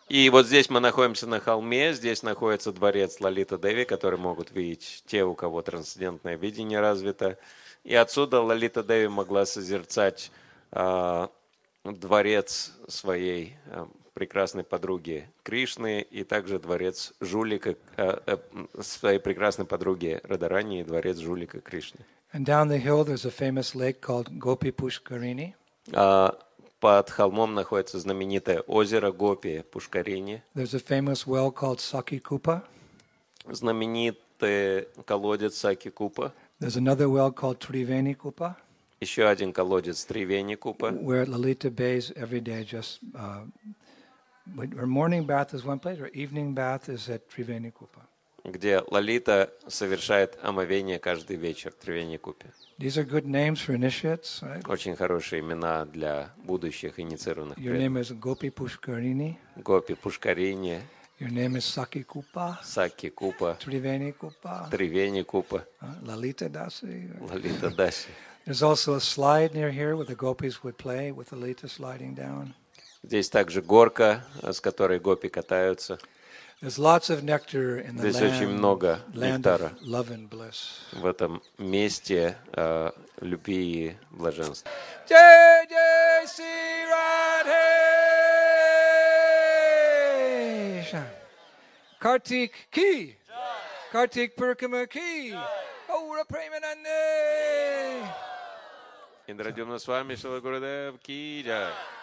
И вот здесь мы находимся на холме, здесь находится дворец Лалита Деви, который могут видеть те, у кого трансцендентное видение развито. И отсюда Лалита Деви могла созерцать а, дворец своей а, прекрасной подруги Кришны и также дворец жулика, а, а, своей прекрасной подруги Радарани и дворец жулика Кришны. And down the hill there's a famous lake called Gopi Pushkarini. А, под холмом находится знаменитое озеро Гопи Пушкарини. There's a famous well called Saki Kupa. Знаменитый колодец Саки Купа. There's another well called Triveni Kupa, Еще один колодец Тривени Купа, where Lalita bathes every day. Just uh, her morning bath is one place, her evening bath is at Triveni Kupa. где Лалита совершает омовение каждый вечер в Тривени Купе. These are good names for initiates, right? Очень хорошие имена для будущих инициированных Your name преданных. is Gopi Pushkarini. Гопи Пушкарини, Your name is Saki Kupa, Саки Купа, Triveni Kupa, Тривени Купа, uh, Lalita Dasi. Лалита Даси. There's also a slide near here where the gopis would play with Lalita sliding down. Здесь также горка, с которой гопи катаются. There's lots of nectar in the Здесь очень land, много land нектара of love and bliss. в этом месте э, любви и блаженства. Jai Jai Sri Radhe! Kartik ki! Kartik Purkama ki! Aura Premanande! Индрадюмна с вами, Шила Гурудев, Ки джай.